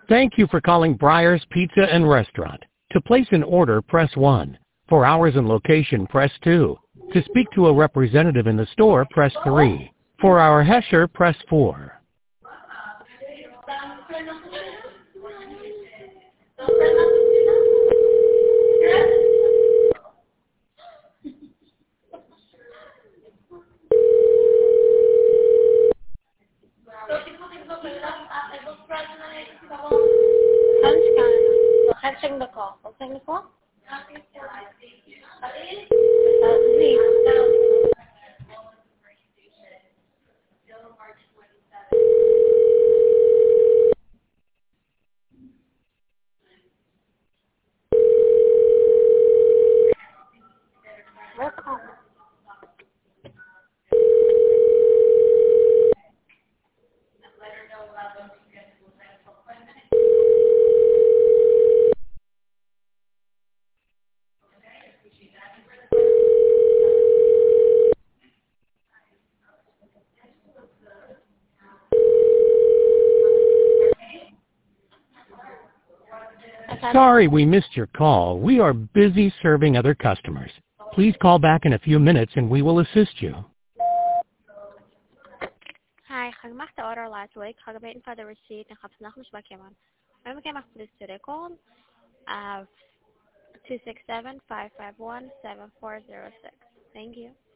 Thank you for calling Briar's Pizza and Restaurant. To place an order, press 1. For hours and location, press 2. To speak to a representative in the store, press 3. For our Hesher, press 4. Hang the call. Hang the call. Sorry we missed your call. We are busy serving other customers. Please call back in a few minutes and we will assist you. Hi, I made the order last week. I'm waiting for the receipt and I'm not going to I'm going to please to the call 267-551-7406. Thank you.